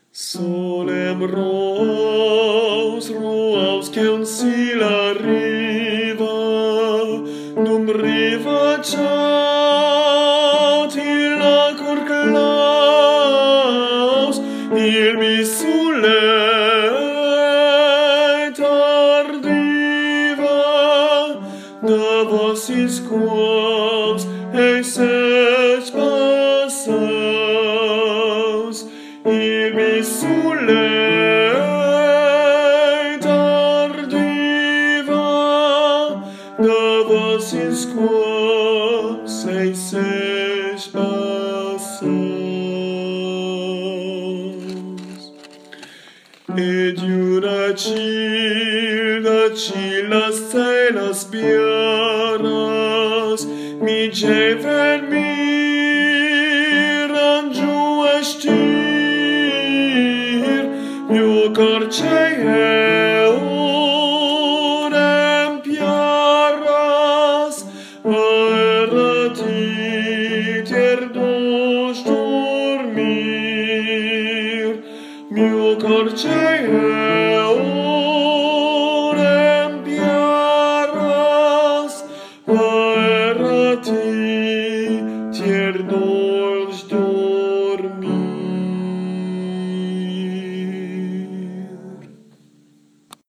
Solem roaus che un sila riva, dum riva ciao til la corclaus, il mi sulle tardiva, da vos isquams eis passaus, il mi sulle tardiva, da vos isquams eis passaus. Ed una cilas celas biaras, mi geven miran giu estir, mio corcei eurem piaras, aeratit erdos dormir, mio corcei